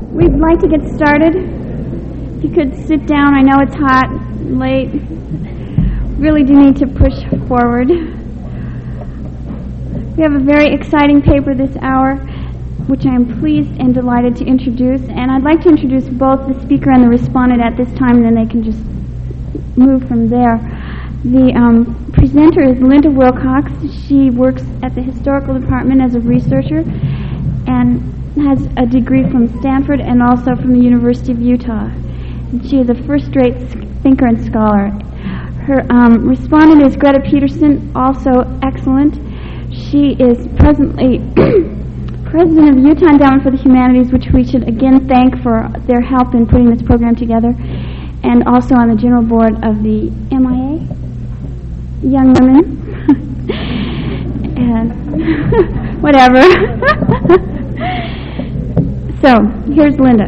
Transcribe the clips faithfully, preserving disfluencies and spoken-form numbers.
We'd like to get started. If you could sit down. I know it's hot, late. Really do need to push forward. We have a very exciting paper this hour, which I am pleased and delighted to introduce. And I'd like to introduce both the speaker and the respondent at this time, and then they can just move from there. The um, presenter is Linda Wilcox. She works at the Historical Department as a researcher and has a degree from Stanford and also from the University of Utah. And she is a first-rate thinker and scholar. Her um, respondent is Greta Peterson, also excellent. She is presently president of the Utah Endowment for the Humanities, which we should again thank for their help in putting this program together, and also on the general board of the M I A, Young Women, and whatever. So, here's Linda.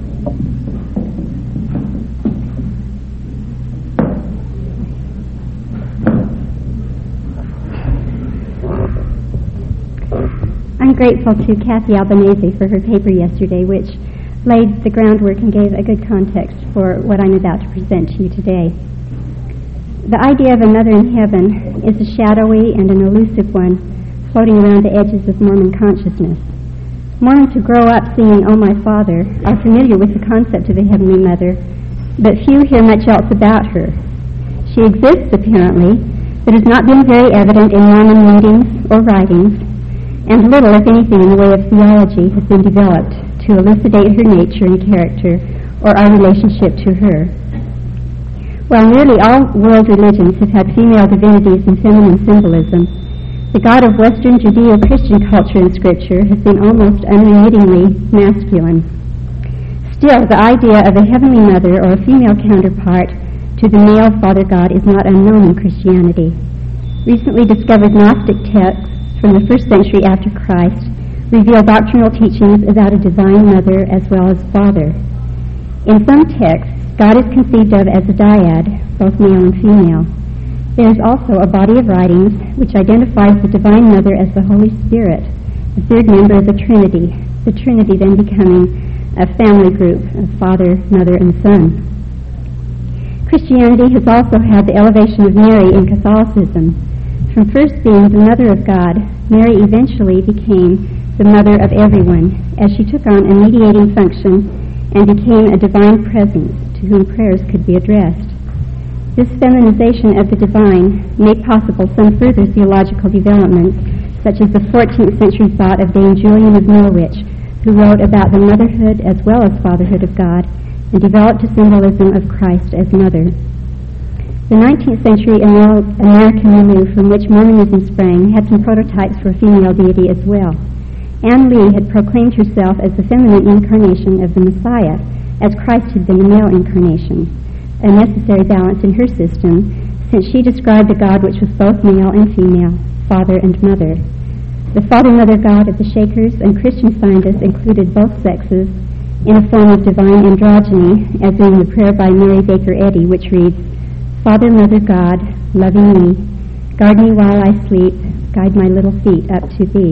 I'm grateful to Kathy Albanese for her paper yesterday, which laid the groundwork and gave a good context for what I'm about to present to you today. The idea of another in heaven is a shadowy and an elusive one floating around the edges of Mormon consciousness. Mormons who grow up singing "Oh My Father" are familiar with the concept of a Heavenly Mother, but few hear much else about her. She exists, apparently, but has not been very evident in Mormon readings or writings, and little, if anything, in the way of theology has been developed to elucidate her nature and character or our relationship to her. While nearly all world religions have had female divinities and feminine symbolism, the God of Western Judeo-Christian culture and scripture has been almost unremittingly masculine. Still, the idea of a heavenly mother or a female counterpart to the male Father God is not unknown in Christianity. Recently discovered Gnostic texts from the first century after Christ reveal doctrinal teachings about a divine mother as well as father. In some texts, God is conceived of as a dyad, both male and female. There is also a body of writings which identifies the divine mother as the Holy Spirit, the third member of the Trinity, the Trinity then becoming a family group of Father, Mother, and Son. Christianity has also had the elevation of Mary in Catholicism. From first being the Mother of God, Mary eventually became the Mother of everyone, as she took on a mediating function and became a divine presence to whom prayers could be addressed. This feminization of the divine made possible some further theological developments, such as the fourteenth century thought of Dame Julian of Norwich, who wrote about the motherhood as well as fatherhood of God, and developed a symbolism of Christ as mother. The nineteenth century American milieu from which Mormonism sprang had some prototypes for a female deity as well. Anne Lee had proclaimed herself as the feminine incarnation of the Messiah, as Christ had been the male incarnation, a necessary balance in her system, since she described a God which was both male and female, father and mother. The father-mother God of the Shakers and Christian scientists included both sexes in a form of divine androgyny, as in the prayer by Mary Baker Eddy, which reads, "Father, Mother, God, loving me, guard me while I sleep, guide my little feet up to thee."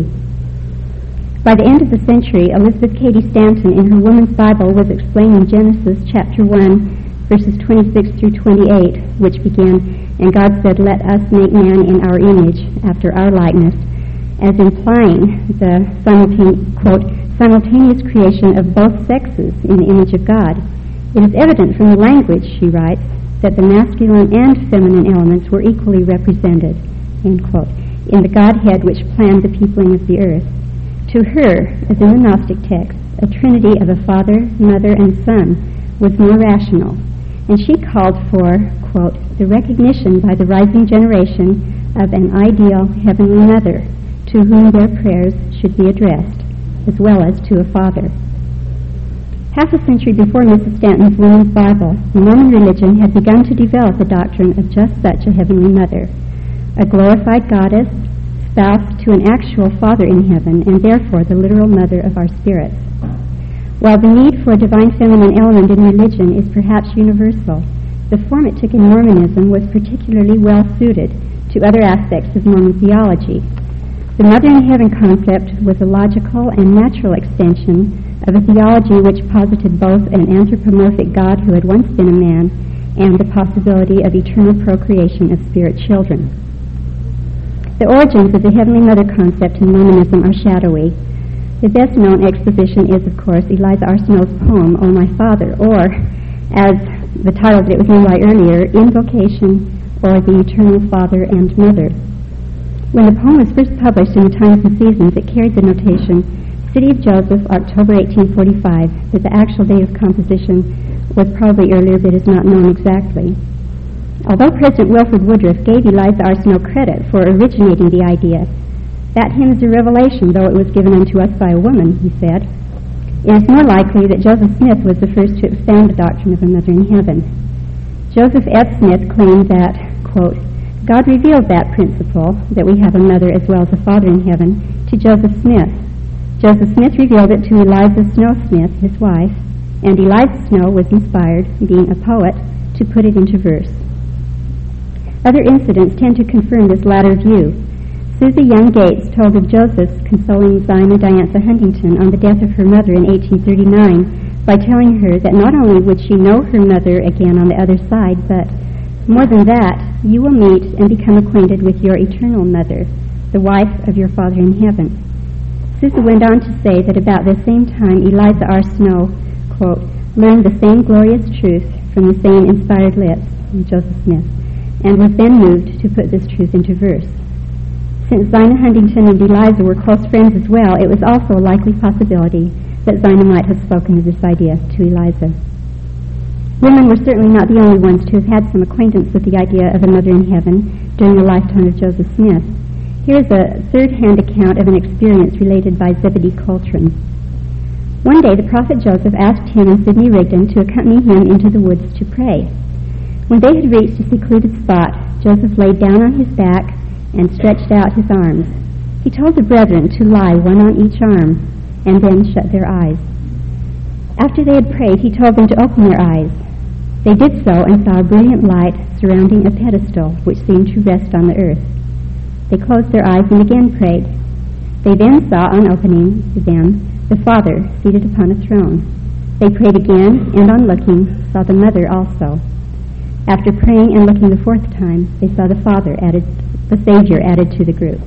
By the end of the century, Elizabeth Cady Stanton in her Woman's Bible was explaining Genesis chapter one, verses twenty-six through twenty-eight, which began, "And God said, let us make man in our image, after our likeness," as implying the simultaneous, quote, simultaneous creation of both sexes in the image of God. It is evident from the language, she writes, that the masculine and feminine elements were equally represented, end quote, in the Godhead which planned the peopling of the earth. To her, as in the Gnostic texts, a trinity of a father, mother, and son was more rational, and she called for, quote, the recognition by the rising generation of an ideal heavenly mother to whom their prayers should be addressed, as well as to a father. Half a century before Missus Stanton's Woman's Bible, the Mormon religion had begun to develop the doctrine of just such a heavenly mother, a glorified goddess, spouse to an actual Father in heaven, and therefore the literal mother of our spirits. While the need for a divine feminine element in religion is perhaps universal, the form it took in Mormonism was particularly well suited to other aspects of Mormon theology. The mother in heaven concept was a logical and natural extension of a theology which posited both an anthropomorphic God who had once been a man and the possibility of eternal procreation of spirit children. The origins of the Heavenly Mother concept in Mormonism are shadowy. The best-known exposition is, of course, Eliza R. Snow's poem, O My Father, or, as the title that it was named by earlier, Invocation, or The Eternal Father and Mother. When the poem was first published in the Times and Seasons, it carried the notation, City of Joseph, October eighteen forty-five, but the actual date of composition was probably earlier but is not known exactly. Although President Wilford Woodruff gave Eliza R. Snow credit for originating the idea, that hymn is a revelation, though it was given unto us by a woman, he said. It is more likely that Joseph Smith was the first to expound the doctrine of a mother in heaven. Joseph F. Smith claimed that, quote, God revealed that principle, that we have a mother as well as a father in heaven, to Joseph Smith. Joseph Smith revealed it to Eliza Snow Smith, his wife, and Eliza Snow was inspired, being a poet, to put it into verse. Other incidents tend to confirm this latter view. Susie Young Gates told of Joseph's consoling Zina Diantha Huntington on the death of her mother in eighteen thirty-nine by telling her that not only would she know her mother again on the other side, but more than that, you will meet and become acquainted with your eternal mother, the wife of your Father in heaven. Susie went on to say that about the same time Eliza R. Snow, quote, learned the same glorious truth from the same inspired lips, Joseph Smith, and was then moved to put this truth into verse. Since Zina Huntington and Eliza were close friends as well, it was also a likely possibility that Zina might have spoken of this idea to Eliza. Women were certainly not the only ones to have had some acquaintance with the idea of a mother in heaven during the lifetime of Joseph Smith. Here is a third-hand account of an experience related by Zebedee Coltrane. One day the prophet Joseph asked him and Sidney Rigdon to accompany him into the woods to pray. When they had reached a secluded spot, Joseph laid down on his back and stretched out his arms. He told the brethren to lie one on each arm and then shut their eyes. After they had prayed, he told them to open their eyes. They did so and saw a brilliant light surrounding a pedestal which seemed to rest on the earth. They closed their eyes and again prayed. They then saw, on opening to them, the Father seated upon a throne. They prayed again, and on looking, saw the Mother also. After praying and looking the fourth time, they saw the Father added, the Savior added to the group.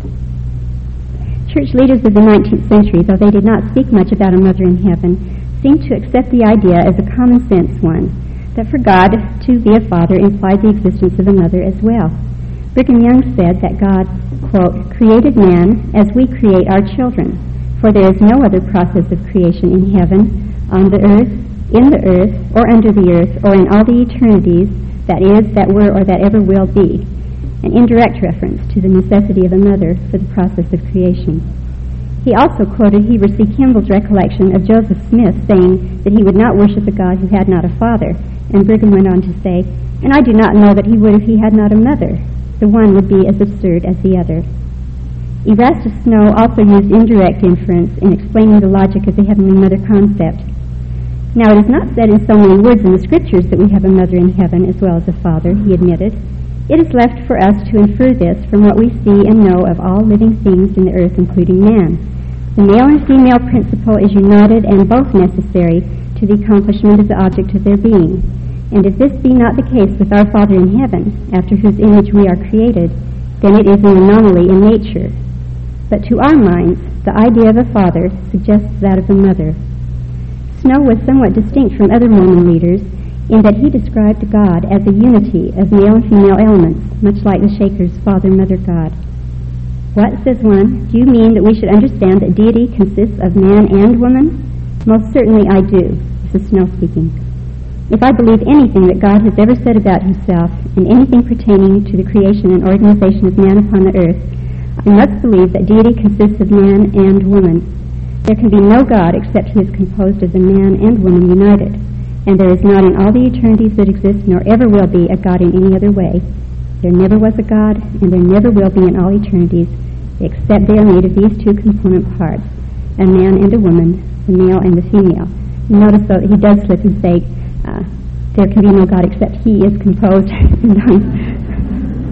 Church leaders of the nineteenth century, though they did not speak much about a mother in heaven, seemed to accept the idea as a common sense one, that for God to be a father implied the existence of a mother as well. Brigham Young said that God, quote, created man as we create our children, for there is no other process of creation in heaven, on the earth, in the earth, or under the earth, or in all the eternities that is, that were, or that ever will be, an indirect reference to the necessity of a mother for the process of creation. He also quoted Heber C. Kimball's recollection of Joseph Smith saying that he would not worship a God who had not a father, and Brigham went on to say, and I do not know that he would if he had not a mother. The one would be as absurd as the other. Erastus Snow also used indirect inference in explaining the logic of the Heavenly Mother concept. Now, it is not said in so many words in the Scriptures that we have a mother in heaven as well as a father, he admitted. It is left for us to infer this from what we see and know of all living things in the earth, including man. The male and female principle is united and both necessary to the accomplishment of the object of their being. And if this be not the case with our Father in heaven, after whose image we are created, then it is an anomaly in nature. But to our minds, the idea of a father suggests that of a mother. Snow was somewhat distinct from other Mormon leaders in that he described God as a unity of male and female elements, much like the Shaker's father-mother God. What, says one, do you mean that we should understand that deity consists of man and woman? Most certainly I do, this is Snow speaking. If I believe anything that God has ever said about himself, and anything pertaining to the creation and organization of man upon the earth, I must believe that deity consists of man and woman. There can be no God except he is composed of the man and woman united, and there is not in all the eternities that exist, nor ever will be, a God in any other way. There never was a God, and there never will be in all eternities, except they are made of these two component parts, a man and a woman, the male and the female. Notice, though, he does slip and say, uh, there can be no God except he is composed.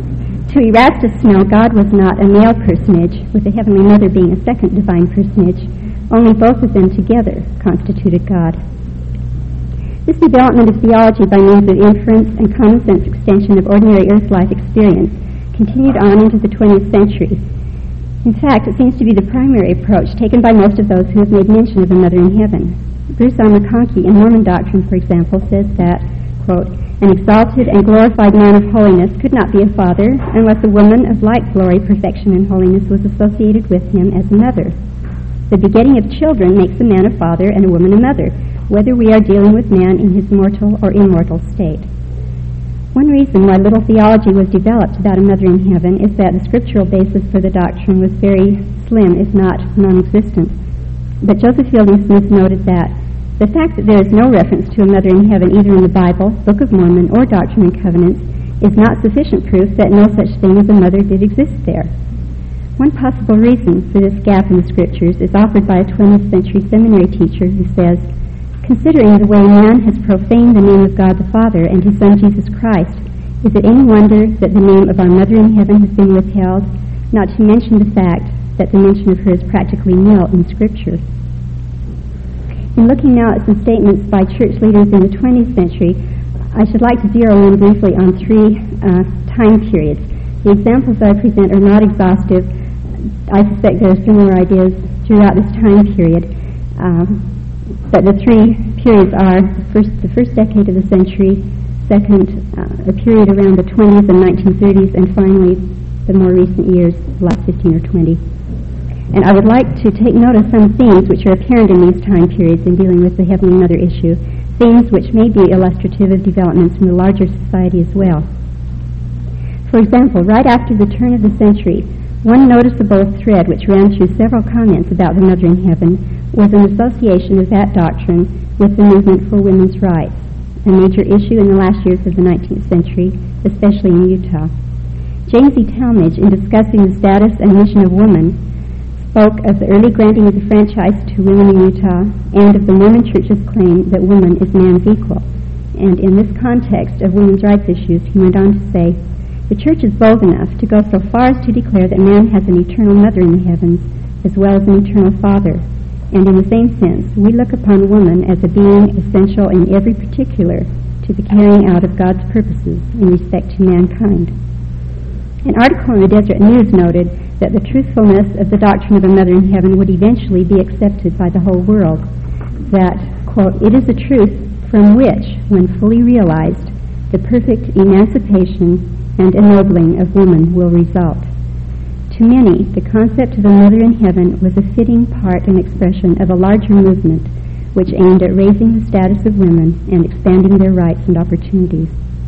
To Erastus Snell, God was not a male personage, with the Heavenly Mother being a second divine personage. Only both of them together constituted God. This development of theology by means of inference and common sense extension of ordinary earth life experience continued on into the twentieth century. In fact, it seems to be the primary approach taken by most of those who have made mention of a mother in heaven. Bruce R. McConkie in Mormon Doctrine, for example, says that, quote, an exalted and glorified man of holiness could not be a father unless a woman of like glory, perfection, and holiness was associated with him as a mother. The begetting of children makes a man a father and a woman a mother, whether we are dealing with man in his mortal or immortal state. One reason why little theology was developed about a mother in heaven is that the scriptural basis for the doctrine was very slim, if not non-existent. But Joseph Fielding Smith noted that the fact that there is no reference to a mother in heaven either in the Bible, Book of Mormon, or Doctrine and Covenants is not sufficient proof that no such thing as a mother did exist there. One possible reason for this gap in the scriptures is offered by a twentieth century seminary teacher who says, considering the way man has profaned the name of God the Father and his Son Jesus Christ, is it any wonder that the name of our mother in heaven has been withheld, not to mention the fact that the mention of her is practically nil in Scripture? In looking now at some statements by church leaders in the twentieth century, I should like to zero in briefly on three uh, time periods. The examples I present are not exhaustive. I suspect there are similar ideas throughout this time period. Um, but the three periods are first, the first decade of the century, second, uh, a period around the twenties and nineteen thirties, and finally the more recent years, the last fifteen or twenty. And I would like to take note of some themes which are apparent in these time periods in dealing with the Heavenly Mother issue, themes which may be illustrative of developments in the larger society as well. For example, right after the turn of the century, one noticeable thread which ran through several comments about the Mother in Heaven was an association of that doctrine with the movement for women's rights, a major issue in the last years of the nineteenth century, especially in Utah. James E. Talmage, in discussing the status and mission of woman, spoke of the early granting of the franchise to women in Utah and of the Mormon Church's claim that woman is man's equal. And in this context of women's rights issues, he went on to say, the Church is bold enough to go so far as to declare that man has an eternal mother in the heavens as well as an eternal father. And in the same sense, we look upon woman as a being essential in every particular to the carrying out of God's purposes in respect to mankind. An article in the Deseret News noted that the truthfulness of the doctrine of a mother in heaven would eventually be accepted by the whole world, that, quote, it is a truth from which, when fully realized, the perfect emancipation and ennobling of woman will result. To many, the concept of a mother in heaven was a fitting part and expression of a larger movement which aimed at raising the status of women and expanding their rights and opportunities.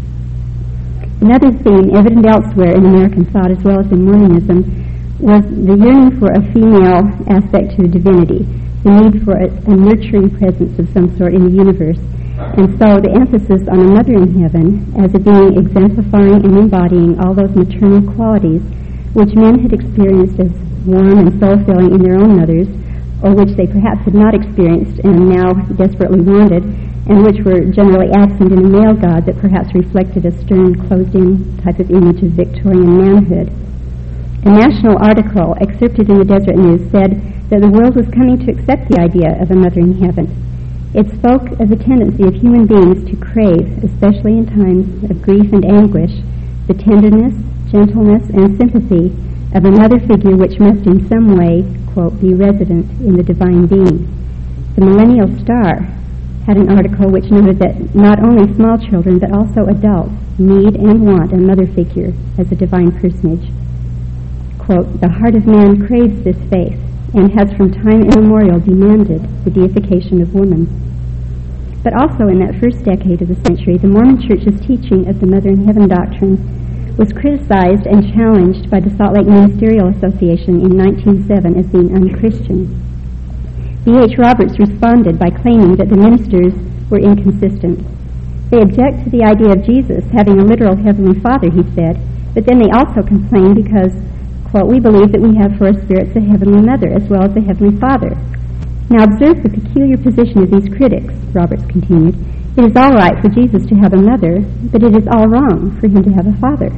Another theme evident elsewhere in American thought as well as in Mormonism was the yearning for a female aspect to divinity, the need for a, a nurturing presence of some sort in the universe, and so the emphasis on a mother in heaven as a being exemplifying and embodying all those maternal qualities which men had experienced as warm and soul-filling in their own mothers, or which they perhaps had not experienced and now desperately wanted, and which were generally absent in a male god that perhaps reflected a stern, closed-in type of image of Victorian manhood. A national article excerpted in the Deseret News said that the world was coming to accept the idea of a mother in heaven. It spoke of the tendency of human beings to crave, especially in times of grief and anguish, the tenderness, gentleness, and sympathy of a mother figure which must in some way, quote, be resident in the divine being. The Millennial Star had an article which noted that not only small children but also adults need and want a mother figure as a divine personage. Quote, the heart of man craves this faith and has from time immemorial demanded the deification of woman. But also in that first decade of the century, the Mormon Church's teaching of the Mother in Heaven doctrine was criticized and challenged by the Salt Lake Ministerial Association in nineteen oh seven as being unchristian. B H Roberts responded by claiming that the ministers were inconsistent. They object to the idea of Jesus having a literal heavenly father, he said, but then they also complain because, quote, we believe that we have for our spirits a heavenly mother as well as a heavenly father. Now observe the peculiar position of these critics, Roberts continued. It is all right for Jesus to have a mother, but it is all wrong for him to have a father.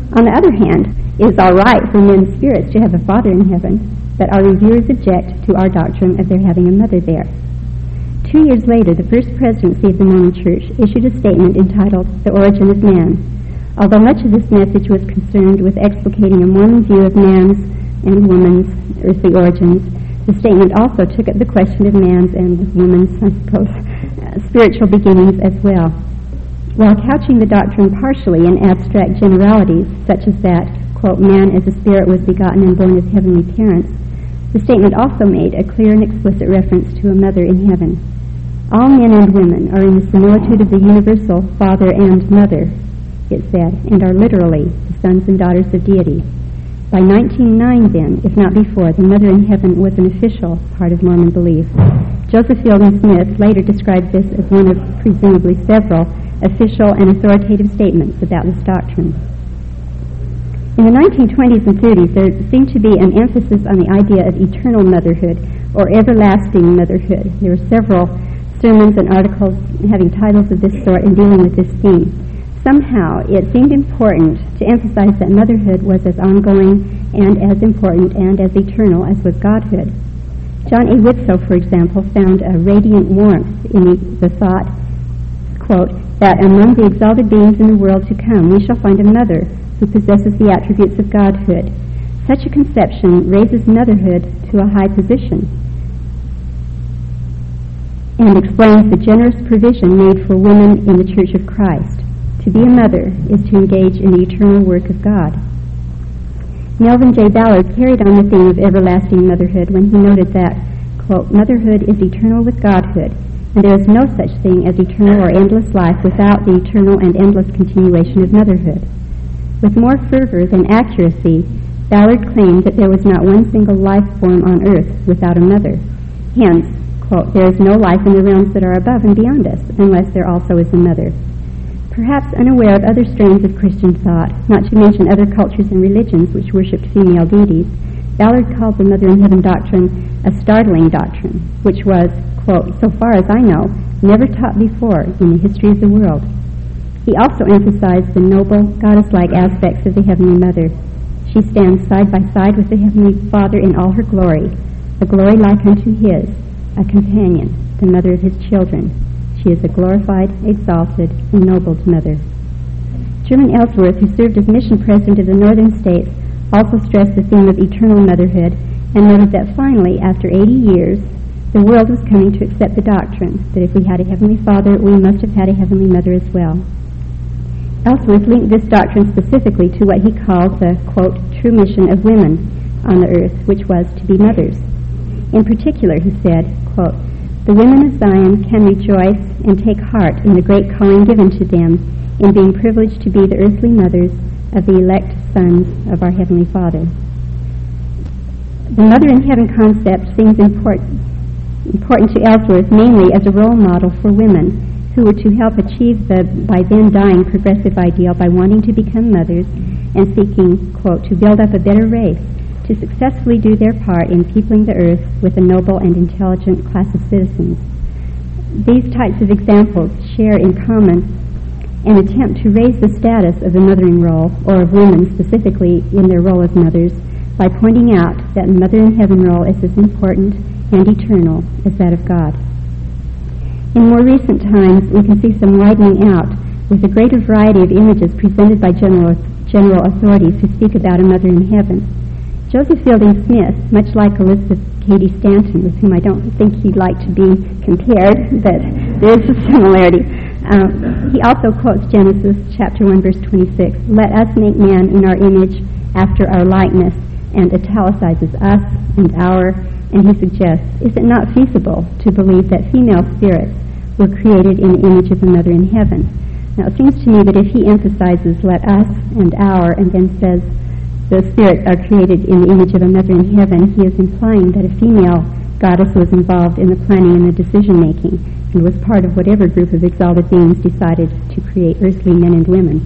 On the other hand, it is all right for men's spirits to have a father in heaven, but our reviewers object to our doctrine of their having a mother there. Two years later, the First Presidency of the Mormon Church issued a statement entitled The Origin of Man. Although much of this message was concerned with explicating a Mormon view of man's and woman's earthly origins, the statement also took up the question of man's and woman's, I suppose, uh, spiritual beginnings as well. While couching the doctrine partially in abstract generalities, such as that, quote, man as a spirit was begotten and born of heavenly parents, the statement also made a clear and explicit reference to a mother in heaven. All men and women are in the similitude of the universal father and mother, it said, and are literally the sons and daughters of deity. By nineteen oh nine, then, if not before, the mother in heaven was an official part of Mormon belief. Joseph Fielding Smith later described this as one of presumably several official and authoritative statements about this doctrine. In the nineteen twenties and thirties, there seemed to be an emphasis on the idea of eternal motherhood or everlasting motherhood. There were several sermons and articles having titles of this sort and dealing with this theme. Somehow, it seemed important to emphasize that motherhood was as ongoing and as important and as eternal as was godhood. John A. Widtsoe, for example, found a radiant warmth in the, the thought, quote, that among the exalted beings in the world to come we shall find a mother who possesses the attributes of godhood. Such a conception raises motherhood to a high position and explains the generous provision made for women in the Church of Christ. To be a mother is to engage in the eternal work of God. Melvin J. Ballard carried on the theme of everlasting motherhood when he noted that, quote, motherhood is eternal with godhood, and there is no such thing as eternal or endless life without the eternal and endless continuation of motherhood. With more fervor than accuracy, Ballard claimed that there was not one single life form on earth without a mother. Hence, quote, there is no life in the realms that are above and beyond us unless there also is a mother. Perhaps unaware of other strains of Christian thought, not to mention other cultures and religions which worshipped female deities, Ballard called the Mother in Heaven doctrine a startling doctrine, which was, quote, so far as I know, never taught before in the history of the world. He also emphasized the noble, goddess-like aspects of the Heavenly Mother. She stands side by side with the Heavenly Father in all her glory, a glory like unto His, a companion, the mother of His children. She is a glorified, exalted, ennobled mother. German Ellsworth, who served as mission president of the northern states, also stressed the theme of eternal motherhood and noted that finally, after eighty years, the world was coming to accept the doctrine that if we had a Heavenly Father, we must have had a Heavenly Mother as well. Ellsworth linked this doctrine specifically to what he called the, quote, true mission of women on the earth, which was to be mothers. In particular, he said, quote, the women of Zion can rejoice and take heart in the great calling given to them in being privileged to be the earthly mothers of the elect sons of our Heavenly Father. The Mother in Heaven concept seems important, important to Ellsworth mainly as a role model for women who were to help achieve the by then dying progressive ideal by wanting to become mothers and seeking, quote, to build up a better race, to successfully do their part in peopling the earth with a noble and intelligent class of citizens. These types of examples share in common an attempt to raise the status of the mothering role, or of women specifically in their role as mothers, by pointing out that the Mother in Heaven role is as important and eternal as that of God. In more recent times, we can see some widening out with a greater variety of images presented by general, general authorities who speak about a Mother in Heaven. Joseph Fielding Smith, much like Elizabeth Cady Stanton, with whom I don't think he'd like to be compared, but there is a similarity. Um, he also quotes Genesis chapter one, verse twenty-six, let us make man in our image after our likeness, and italicizes us and our, and he suggests, is it not feasible to believe that female spirits were created in the image of the Mother in Heaven? Now it seems to me that if he emphasizes let us and our, and then says the spirits are created in the image of a Mother in Heaven, he is implying that a female goddess was involved in the planning and the decision-making and was part of whatever group of exalted beings decided to create earthly men and women.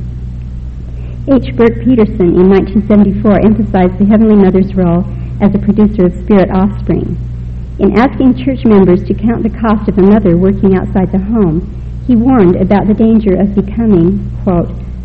H. Burke Peterson in nineteen seventy-four emphasized the Heavenly Mother's role as a producer of spirit offspring. In asking church members to count the cost of a mother working outside the home, he warned about the danger of becoming, quote,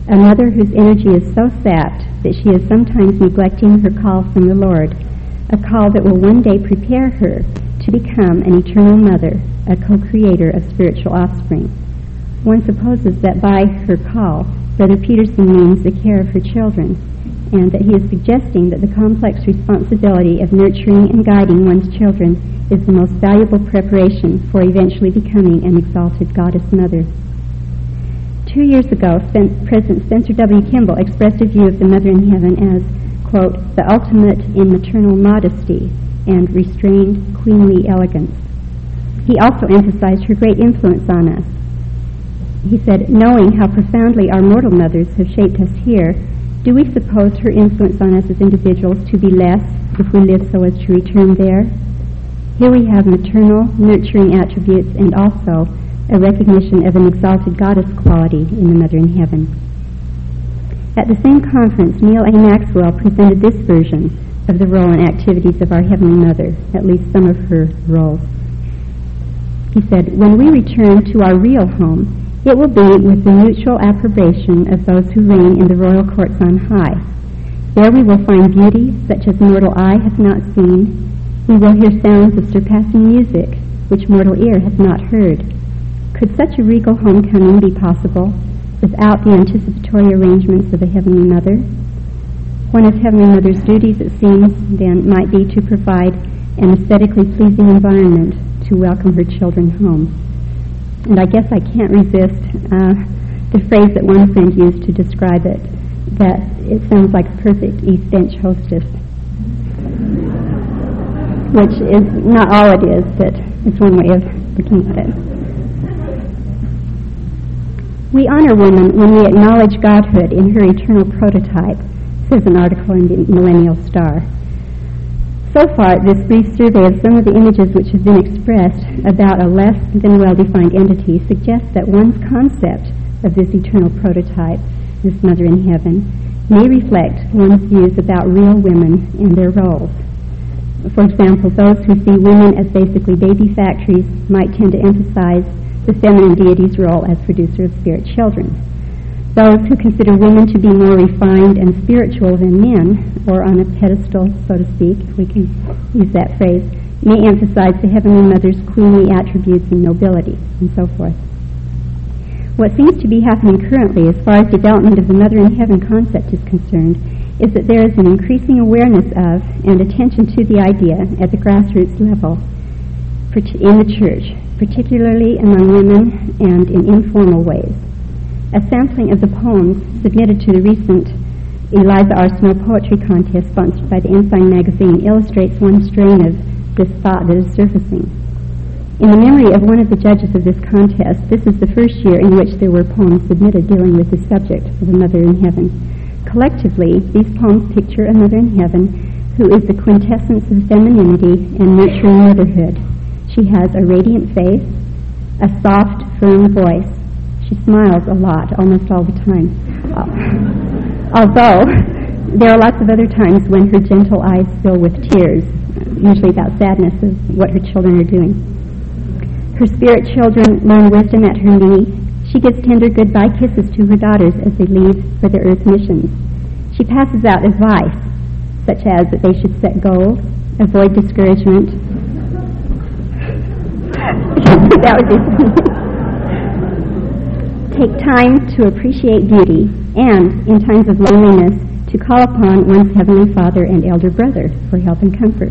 a mother whose energy is so sapped that she is sometimes neglecting her call from the Lord, a call that will one day prepare her to become an eternal mother, a co-creator of spiritual offspring. One supposes that by her call, Brother Peterson means the care of her children, and that he is suggesting that the complex responsibility of nurturing and guiding one's children is the most valuable preparation for eventually becoming an exalted goddess mother. Two years ago, Spen- President Spencer W. Kimball expressed a view of the Mother in Heaven as, quote, the ultimate in maternal modesty and restrained queenly elegance. He also emphasized her great influence on us. He said, knowing how profoundly our mortal mothers have shaped us here, do we suppose her influence on us as individuals to be less if we live so as to return there? Here we have maternal, nurturing attributes and also a recognition of an exalted goddess quality in the Mother in Heaven. At the same conference, Neil A. Maxwell presented this version of the role and activities of our Heavenly Mother, at least some of her roles. He said, when we return to our real home, it will be with the mutual approbation of those who reign in the royal courts on high. There we will find beauty such as mortal eye has not seen. We will hear sounds of surpassing music which mortal ear has not heard. Could such a regal homecoming be possible without the anticipatory arrangements of a Heavenly Mother? One of Heavenly Mother's duties, it seems, then, might be to provide an aesthetically pleasing environment to welcome her children home. And I guess I can't resist uh, the phrase that one friend used to describe it, that it sounds like a perfect East Bench hostess, which is not all it is, but it's one way of looking at it. We honor woman when we acknowledge godhood in her eternal prototype, says an article in the Millennial Star. So far, this brief survey of some of the images which have been expressed about a less than well-defined entity suggests that one's concept of this eternal prototype, this Mother in Heaven, may reflect one's views about real women and their roles. For example, those who see women as basically baby factories might tend to emphasize the feminine deity's role as producer of spirit children. Those who consider women to be more refined and spiritual than men, or on a pedestal, so to speak, if we can use that phrase, may emphasize the Heavenly Mother's queenly attributes and nobility, and so forth. What seems to be happening currently as far as development of the Mother in Heaven concept is concerned is that there is an increasing awareness of and attention to the idea at the grassroots level in the Church, particularly among women and in informal ways. A sampling of the poems submitted to the recent Eliza R. Snow Poetry Contest sponsored by the Ensign magazine illustrates one strain of this thought that is surfacing. In the memory of one of the judges of this contest, this is the first year in which there were poems submitted dealing with the subject of the Mother in Heaven. Collectively, these poems picture a Mother in Heaven who is the quintessence of femininity and nurturing motherhood. She has a radiant face, a soft, firm voice. She smiles a lot, almost all the time. Uh, although, there are lots of other times when her gentle eyes fill with tears, usually about sadness of what her children are doing. Her spirit children learn wisdom at her knee. She gives tender goodbye kisses to her daughters as they leave for their earth missions. She passes out advice, such as that they should set goals, avoid discouragement. That would be take time to appreciate beauty, and, in times of loneliness, to call upon one's Heavenly Father and Elder Brother for help and comfort.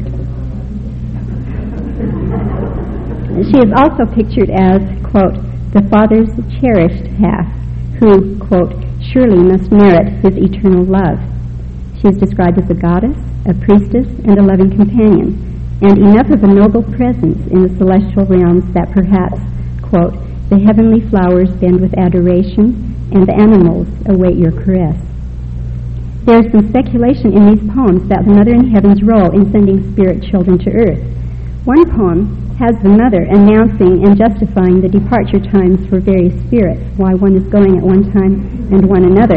She is also pictured as, quote, the Father's cherished half, who, quote, surely must merit His eternal love. She is described as a goddess, a priestess, and a loving companion, and enough of a noble presence in the celestial realms that perhaps, quote, the heavenly flowers bend with adoration, and the animals await your caress. There is some speculation in these poems about the Mother in Heaven's role in sending spirit children to earth. One poem has the Mother announcing and justifying the departure times for various spirits, why one is going at one time and one another.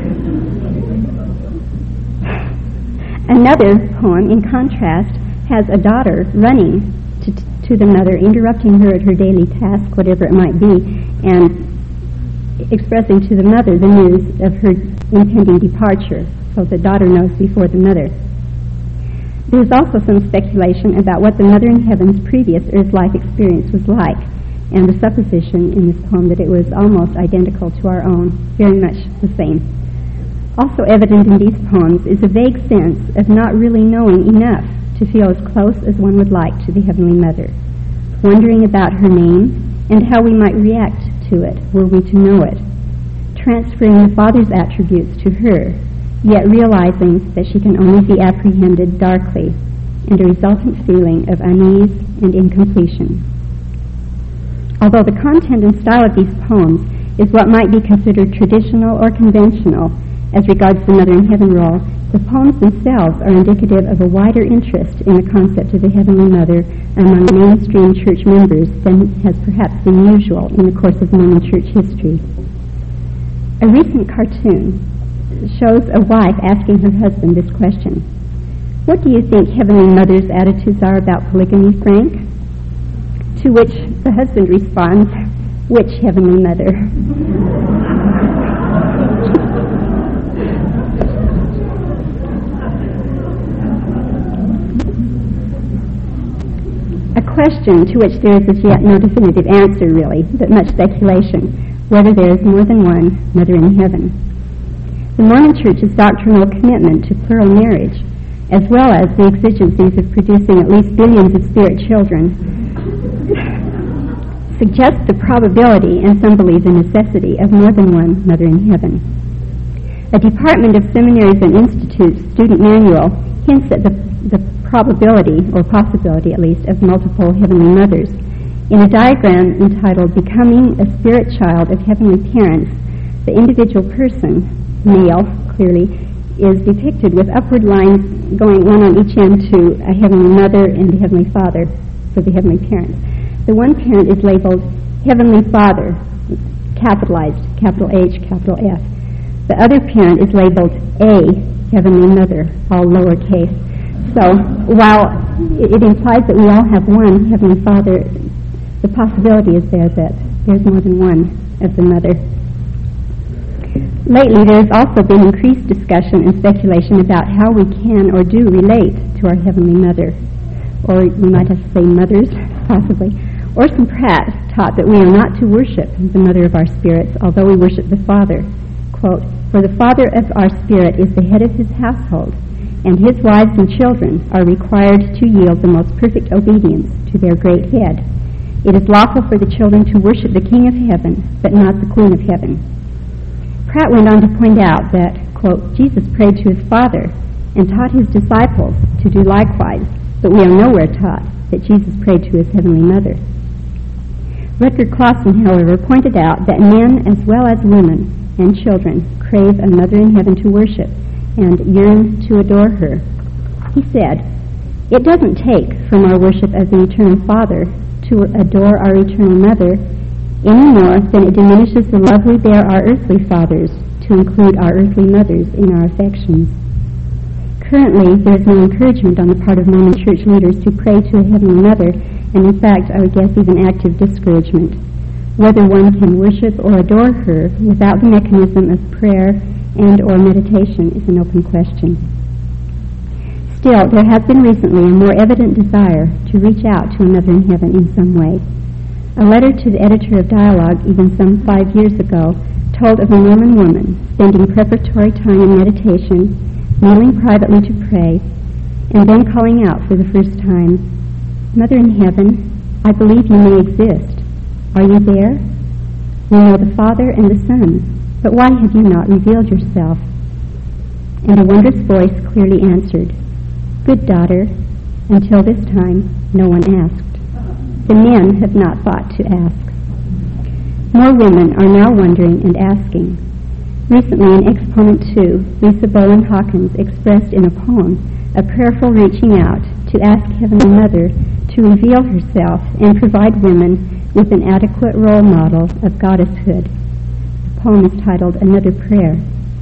Another poem, in contrast, has a daughter running to, to the Mother, interrupting her at her daily task, whatever it might be, and expressing to the mother the news of her impending departure, so the daughter knows before the mother. There is also some speculation about what the Mother in Heaven's previous earth life experience was like, and the supposition in this poem that it was almost identical to our own, very much the same. Also evident in these poems is a vague sense of not really knowing enough to feel as close as one would like to the Heavenly Mother, wondering about her name and how we might react to it were we to know it, transferring the Father's attributes to her, yet realizing that she can only be apprehended darkly, and a resultant feeling of unease and incompletion. Although the content and style of these poems is what might be considered traditional or conventional as regards the Mother in Heaven role, the poems themselves are indicative of a wider interest in the concept of the Heavenly Mother among mainstream church members than has perhaps been usual in the course of Mormon church history. A recent cartoon shows a wife asking her husband this question: "What do you think Heavenly Mother's attitudes are about polygamy, Frank?" To which the husband responds, "Which Heavenly Mother?" A question to which there is as yet no definitive answer, really, but much speculation, whether there is more than one Mother in Heaven. The Mormon Church's doctrinal commitment to plural marriage, as well as the exigencies of producing at least billions of spirit children, suggests the probability, and some believe the necessity, of more than one Mother in Heaven. A Department of Seminaries and Institutes student manual hints at the, the probability, or possibility at least, of multiple Heavenly Mothers. In a diagram entitled "Becoming a Spirit Child of Heavenly Parents," the individual person, male clearly, is depicted with upward lines going one on each end to a Heavenly Mother and the Heavenly Father for the Heavenly Parents. The one parent is labeled Heavenly Father, capitalized, capital H, capital F. The other parent is labeled A, Heavenly Mother, all lowercase. So while it, it implies that we all have one Heavenly Father, the possibility is there that there's more than one of the Mother. Lately, there has also been increased discussion and speculation about how we can or do relate to our Heavenly Mother. Or we might have to say mothers, possibly. Orson Pratt taught that we are not to worship the Mother of our spirits, although we worship the Father. Quote, "For the Father of our spirit is the head of his household, and his wives and children are required to yield the most perfect obedience to their great head. It is lawful for the children to worship the King of Heaven, but not the Queen of Heaven." Pratt went on to point out that, quote, "Jesus prayed to his Father and taught his disciples to do likewise, but we are nowhere taught that Jesus prayed to his Heavenly Mother." Rutger Clausen, however, pointed out that men as well as women and children crave a Mother in Heaven to worship and yearn to adore her. He said, "It doesn't take from our worship of the Eternal Father to adore our Eternal Mother any more than it diminishes the love we bear our earthly fathers to include our earthly mothers in our affections." Currently, there is no encouragement on the part of Mormon church leaders to pray to a Heavenly Mother, and in fact, I would guess even active discouragement. Whether one can worship or adore her without the mechanism of prayer and or meditation is an open question. Still, there has been recently a more evident desire to reach out to a Mother in Heaven in some way. A letter to the editor of Dialogue, even some five years ago, told of a Mormon woman spending preparatory time in meditation, kneeling privately to pray, and then calling out for the first time, "Mother in Heaven, I believe you may exist. Are you there? We know the Father and the Son, but why have you not revealed yourself?" And a wondrous voice clearly answered, "Good daughter, until this time no one asked. The men have not thought to ask." More women are now wondering and asking. Recently, in Exponent two, Lisa Boland Hawkins expressed in a poem a prayerful reaching out to ask Heavenly Mother to reveal herself and provide women with an adequate role model of goddesshood. The poem is titled "Another Prayer."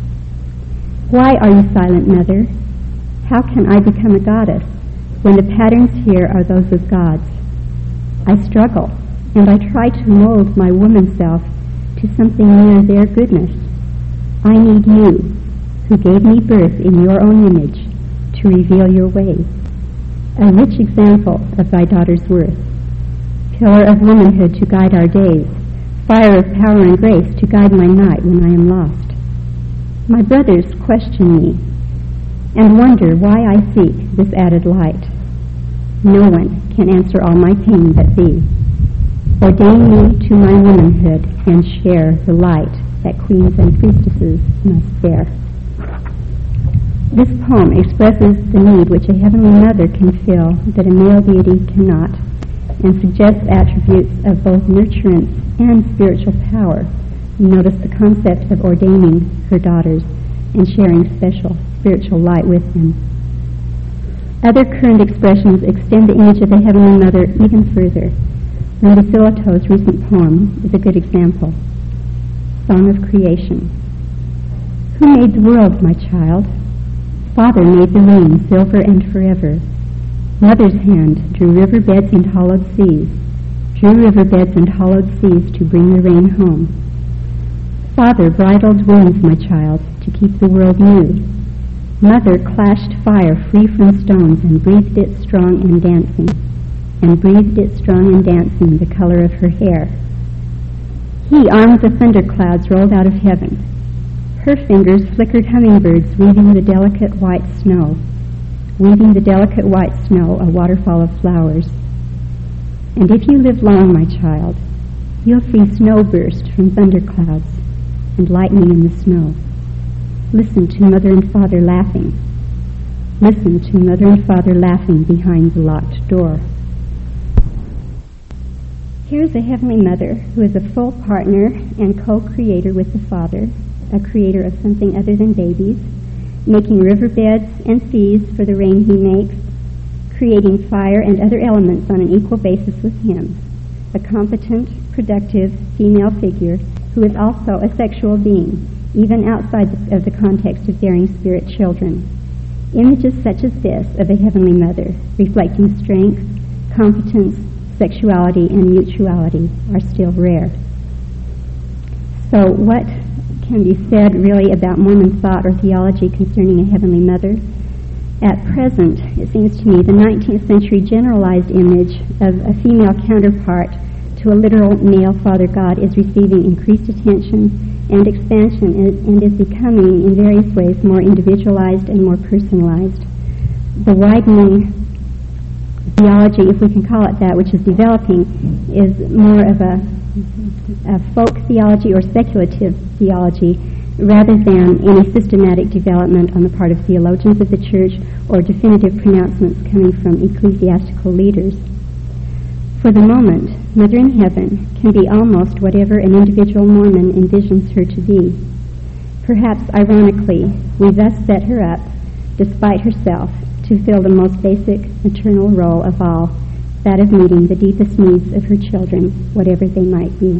"Why are you silent, Mother? How can I become a goddess when the patterns here are those of gods? I struggle, and I try to mold my woman self to something near their goodness. I need you, who gave me birth in your own image, to reveal your way. A rich example of thy daughter's worth. Pillar of womanhood to guide our days. Fire of power and grace to guide my night when I am lost. My brothers question me and wonder why I seek this added light. No one can answer all my pain but thee. Ordain me to my womanhood and share the light that queens and priestesses must bear. This poem expresses the need which a heavenly mother can fill that a male deity cannot, and suggests attributes of both nurturance and spiritual power. Notice the concept of ordaining her daughters and sharing special spiritual light with them. Other current expressions extend the image of the Heavenly Mother even further. Linda Silato's recent poem is a good example. Song of Creation. Who made the world, my child? Father made the rain silver and forever. Mother's hand drew riverbeds and hollowed seas, drew riverbeds and hollowed seas to bring the rain home. Father bridled winds, my child, to keep the world new. Mother clashed fire free from stones and breathed it strong and dancing, and breathed it strong and dancing the color of her hair. He arms of thunderclouds rolled out of heaven. Her fingers flickered hummingbirds weaving the delicate white snow, weaving the delicate white snow, a waterfall of flowers. And if you live long, my child, you'll see snow burst from thunderclouds and lightning in the snow. Listen to mother and father laughing. Listen to mother and father laughing behind the locked door. Here's a heavenly mother who is a full partner and co-creator with the Father, a creator of something other than babies, making riverbeds and seas for the rain he makes, creating fire and other elements on an equal basis with him, a competent, productive female figure who is also a sexual being, even outside of the context of bearing spirit children. Images such as this of a heavenly mother, reflecting strength, competence, sexuality, and mutuality, are still rare. So what can be said really about Mormon thought or theology concerning a heavenly mother? At present, it seems to me, the nineteenth century generalized image of a female counterpart to a literal male Father God is receiving increased attention and expansion and is becoming in various ways more individualized and more personalized. The widening theology, if we can call it that, which is developing, is more of a, a folk theology or speculative theology rather than any systematic development on the part of theologians of the church or definitive pronouncements coming from ecclesiastical leaders. For the moment, Mother in Heaven can be almost whatever an individual Mormon envisions her to be. Perhaps ironically, we thus set her up, despite herself, to fill the most basic maternal role of all, that of meeting the deepest needs of her children, whatever they might be.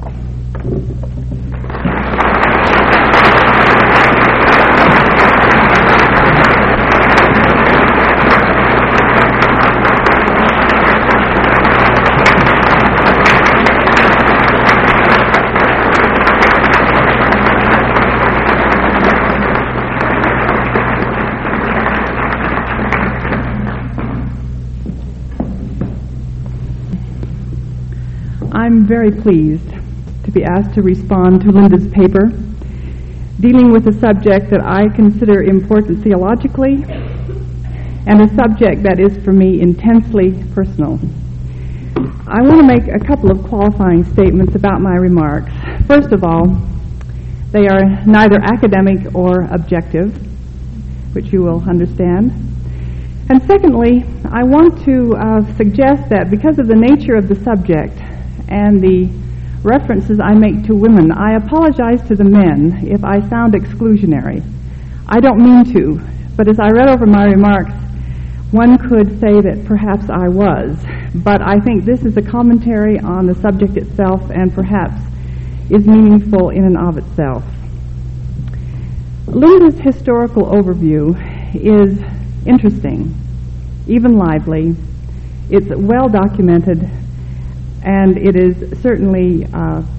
I'm very pleased to be asked to respond to Linda's paper dealing with a subject that I consider important theologically and a subject that is for me intensely personal. I want to make a couple of qualifying statements about my remarks. First of all, they are neither academic or objective, which you will understand. And secondly, I want to uh, suggest that because of the nature of the subject and the references I make to women, I apologize to the men if I sound exclusionary. I don't mean to, but as I read over my remarks, one could say that perhaps I was, but I think this is a commentary on the subject itself and perhaps is meaningful in and of itself. Linda's historical overview is interesting, even lively. It's well documented, and it is certainly uh,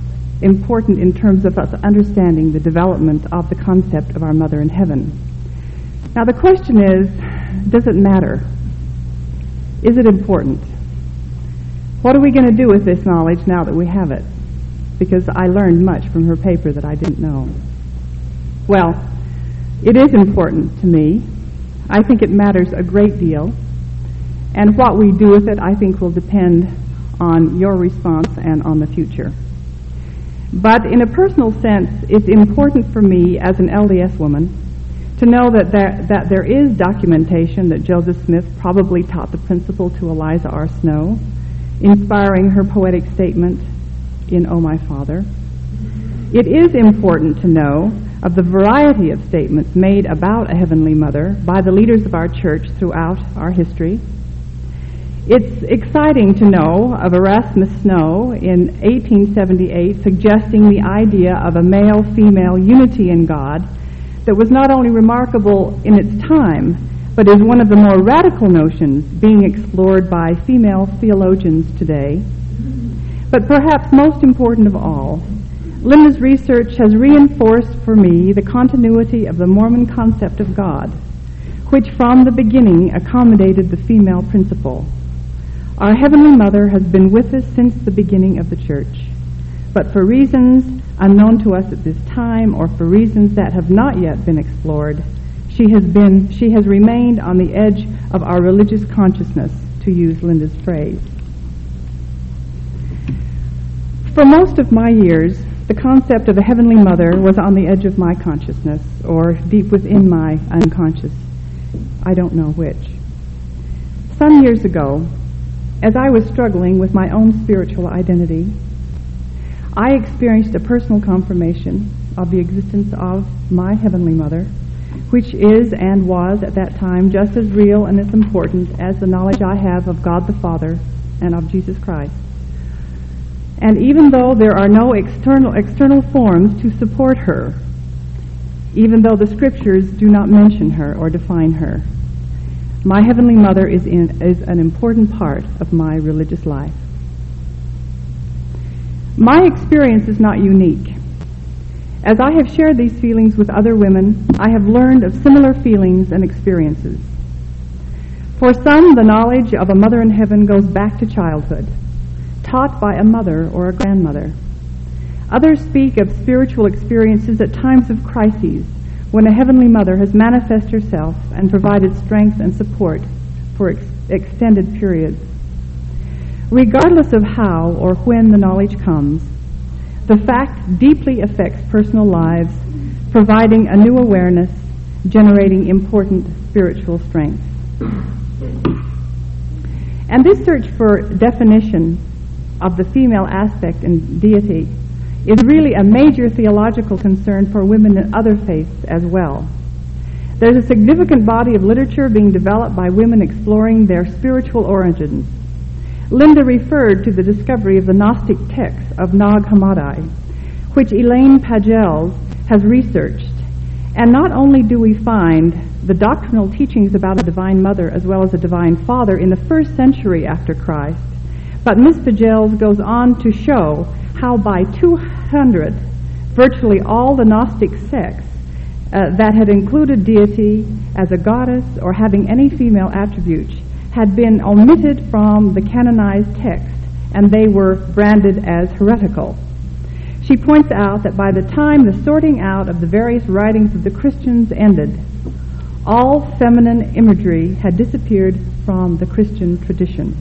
important in terms of us understanding the development of the concept of our Mother in Heaven. Now the question is, does it matter? Is it important? What are we going to do with this knowledge now that we have it? Because I learned much from her paper that I didn't know. Well, it is important to me. I think it matters a great deal. And what we do with it, I think, will depend on your response and on the future. But in a personal sense, it's important for me as an L D S woman to know that there, that there is documentation that Joseph Smith probably taught the principle to Eliza R. Snow, inspiring her poetic statement in Oh My Father. It is important to know of the variety of statements made about a Heavenly Mother by the leaders of our church throughout our history. It's exciting to know of Erasmus Snow in eighteen seventy-eight suggesting the idea of a male-female unity in God that was not only remarkable in its time, but is one of the more radical notions being explored by female theologians today. But perhaps most important of all, Linda's research has reinforced for me the continuity of the Mormon concept of God, which from the beginning accommodated the female principle. Our Heavenly Mother has been with us since the beginning of the church, but for reasons unknown to us at this time, or for reasons that have not yet been explored, she has been, she has remained on the edge of our religious consciousness, to use Linda's phrase. For most of my years, the concept of a Heavenly Mother was on the edge of my consciousness, or deep within my unconscious. I don't know which. Some years ago, as I was struggling with my own spiritual identity, I experienced a personal confirmation of the existence of my Heavenly Mother, which is and was at that time just as real and as important as the knowledge I have of God the Father and of Jesus Christ. And even though there are no external external forms to support her, even though the Scriptures do not mention her or define her, my Heavenly Mother is, in, is an important part of my religious life. My experience is not unique. As I have shared these feelings with other women, I have learned of similar feelings and experiences. For some, the knowledge of a Mother in Heaven goes back to childhood, taught by a mother or a grandmother. Others speak of spiritual experiences at times of crises, when a Heavenly Mother has manifested herself and provided strength and support for ex- extended periods. Regardless of how or when the knowledge comes, the fact deeply affects personal lives, providing a new awareness, generating important spiritual strength. And this search for definition of the female aspect in deity is really a major theological concern for women in other faiths as well. There's a significant body of literature being developed by women exploring their spiritual origins. Linda referred to the discovery of the Gnostic texts of Nag Hammadi, which Elaine Pagels has researched. And not only do we find the doctrinal teachings about a divine mother as well as a divine father in the first century after Christ, but Miss Pagels goes on to show how by two hundred, virtually all the Gnostic sects uh, that had included deity as a goddess or having any female attributes had been omitted from the canonized text, and they were branded as heretical. She points out that by the time the sorting out of the various writings of the Christians ended, all feminine imagery had disappeared from the Christian tradition.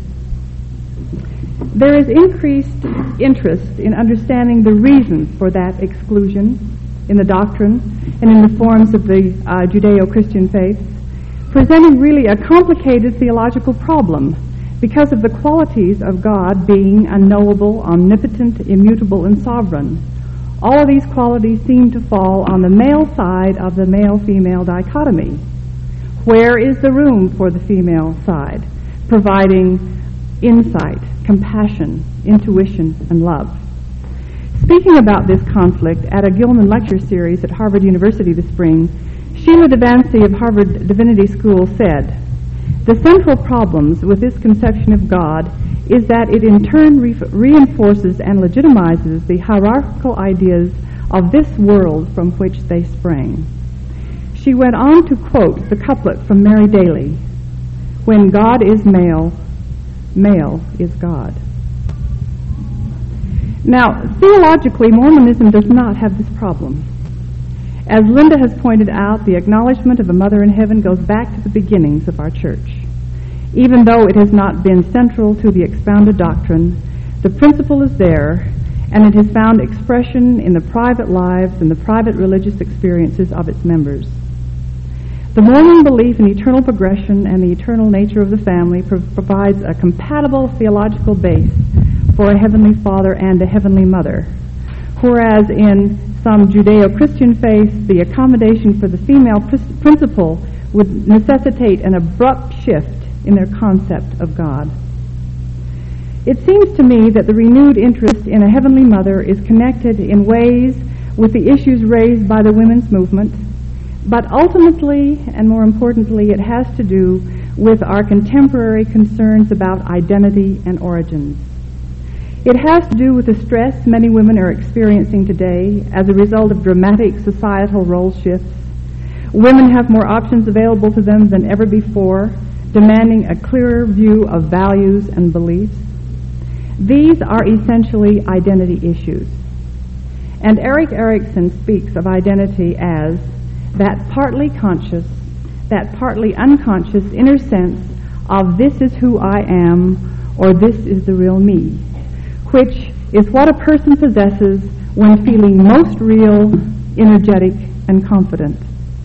There is increased interest in understanding the reasons for that exclusion in the doctrine and in the forms of the uh, Judeo-Christian faith, presenting really a complicated theological problem because of the qualities of God being unknowable, omnipotent, immutable, and sovereign. All of these qualities seem to fall on the male side of the male-female dichotomy. Where is the room for the female side, providing insight, compassion, intuition, and love? Speaking about this conflict at a Gilman lecture series at Harvard University this spring, Sheila DeVancy of Harvard Divinity School said, The central problems with this conception of God is that it in turn re- reinforces and legitimizes the hierarchical ideas of this world from which they sprang. She went on to quote the couplet from Mary Daly, "When God is male, male is God." Now, theologically, Mormonism does not have this problem. As Linda has pointed out, the acknowledgement of a mother in heaven goes back to the beginnings of our church. Even though it has not been central to the expounded doctrine, the principle is there, and it has found expression in the private lives and the private religious experiences of its members. The Mormon belief in eternal progression and the eternal nature of the family pro- provides a compatible theological base for a heavenly father and a heavenly mother, whereas in some Judeo-Christian faiths, the accommodation for the female pr- principle would necessitate an abrupt shift in their concept of God. It seems to me that the renewed interest in a heavenly mother is connected in ways with the issues raised by the women's movement, but ultimately, and more importantly, it has to do with our contemporary concerns about identity and origins. It has to do with the stress many women are experiencing today as a result of dramatic societal role shifts. Women have more options available to them than ever before, demanding a clearer view of values and beliefs. These are essentially identity issues. And Erik Erikson speaks of identity as that partly conscious, that partly unconscious inner sense of this is who I am, or this is the real me, which is what a person possesses when feeling most real, energetic, and confident.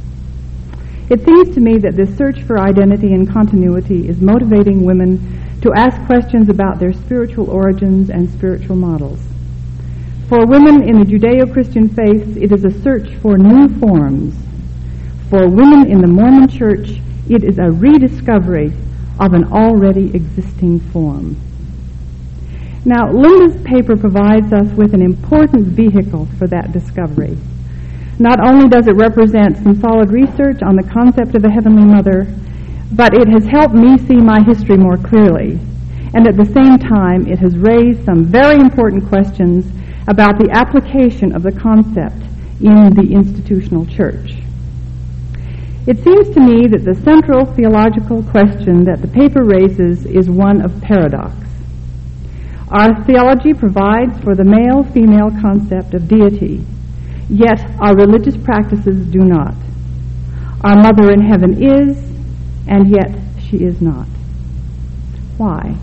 It seems to me that this search for identity and continuity is motivating women to ask questions about their spiritual origins and spiritual models. For women in the Judeo-Christian faith, it is a search for new forms. For women in the Mormon Church, it is a rediscovery of an already existing form. Now, Linda's paper provides us with an important vehicle for that discovery. Not only does it represent some solid research on the concept of a Heavenly Mother, but it has helped me see my history more clearly. And at the same time, it has raised some very important questions about the application of the concept in the institutional church. It seems to me that the central theological question that the paper raises is one of paradox. Our theology provides for the male-female concept of deity, yet our religious practices do not. Our mother in heaven is, and yet she is not. Why?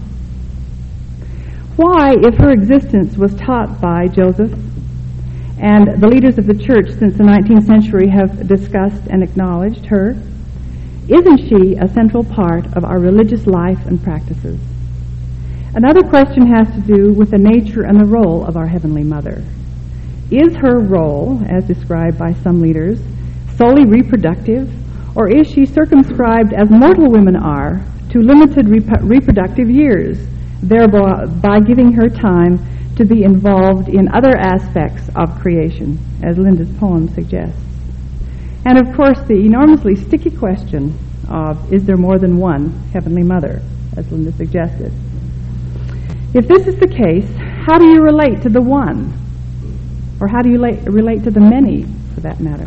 Why, if her existence was taught by Joseph, and the leaders of the church since the nineteenth century have discussed and acknowledged her, isn't she a central part of our religious life and practices? Another question has to do with the nature and the role of our Heavenly Mother. Is her role, as described by some leaders, solely reproductive, or is she circumscribed, as mortal women are, to limited rep- reproductive years, thereby giving her time to be involved in other aspects of creation, as Linda's poem suggests? And of course, the enormously sticky question of, is there more than one Heavenly Mother, as Linda suggested? If this is the case, how do you relate to the one? Or how do you la- relate to the many, for that matter?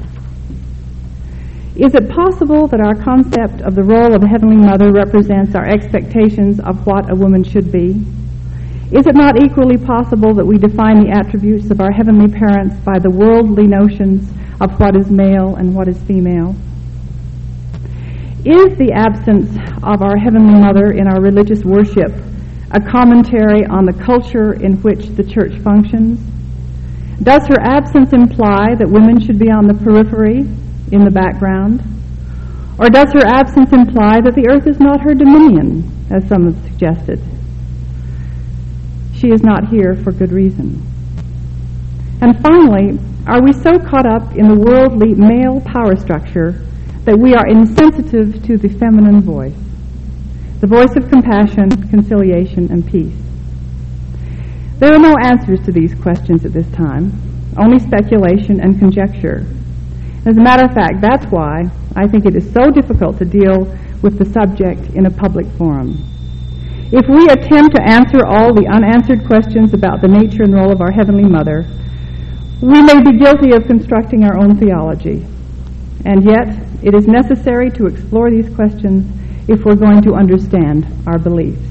Is it possible that our concept of the role of a Heavenly Mother represents our expectations of what a woman should be? Is it not equally possible that we define the attributes of our heavenly parents by the worldly notions of what is male and what is female? Is the absence of our Heavenly Mother in our religious worship a commentary on the culture in which the church functions? Does her absence imply that women should be on the periphery, in the background? Or does her absence imply that the earth is not her dominion, as some have suggested? She is not here for good reason. And finally, are we so caught up in the worldly male power structure that we are insensitive to the feminine voice, the voice of compassion, conciliation, and peace? There are no answers to these questions at this time, only speculation and conjecture. As a matter of fact, that's why I think it is so difficult to deal with the subject in a public forum. If we attempt to answer all the unanswered questions about the nature and role of our Heavenly Mother, we may be guilty of constructing our own theology. And yet, it is necessary to explore these questions if we're going to understand our beliefs.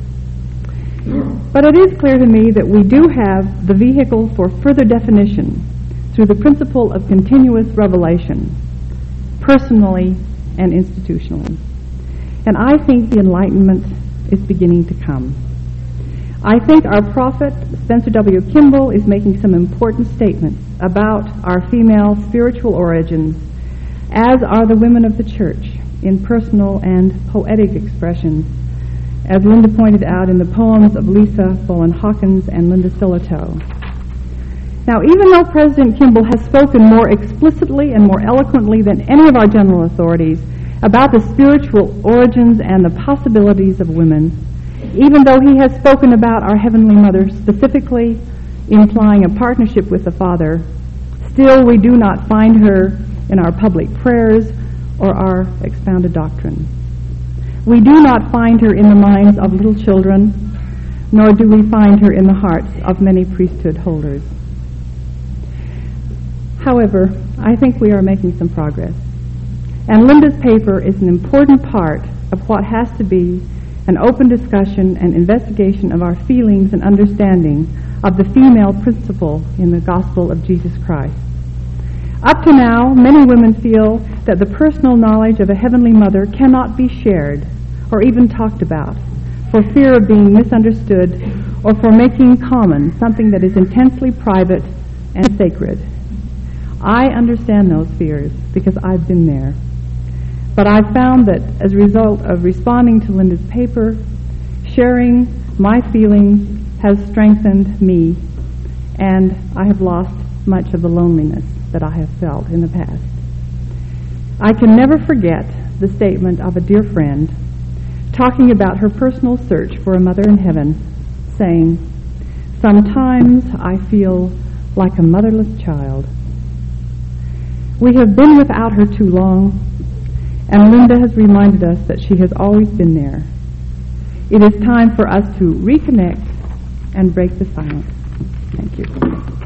But it is clear to me that we do have the vehicle for further definition through the principle of continuous revelation, personally and institutionally. And I think the Enlightenment is beginning to come. I think our prophet, Spencer W. Kimball, is making some important statements about our female spiritual origins, as are the women of the church in personal and poetic expressions, as Linda pointed out in the poems of Lisa Bowen Hawkins and Linda Sillitoe. Now, even though President Kimball has spoken more explicitly and more eloquently than any of our general authorities about the spiritual origins and the possibilities of women, even though he has spoken about our Heavenly Mother specifically, implying a partnership with the Father, still we do not find her in our public prayers or our expounded doctrine. We do not find her in the minds of little children, nor do we find her in the hearts of many priesthood holders. However, I think we are making some progress. And Linda's paper is an important part of what has to be an open discussion and investigation of our feelings and understanding of the female principle in the gospel of Jesus Christ. Up to now, many women feel that the personal knowledge of a Heavenly Mother cannot be shared or even talked about for fear of being misunderstood or for making common something that is intensely private and sacred. I understand those fears because I've been there. But I've found that as a result of responding to Linda's paper, sharing my feelings has strengthened me, and I have lost much of the loneliness that I have felt in the past. I can never forget the statement of a dear friend talking about her personal search for a mother in heaven, saying, "Sometimes I feel like a motherless child." We have been without her too long, and Linda has reminded us that she has always been there. It is time for us to reconnect and break the silence. Thank you.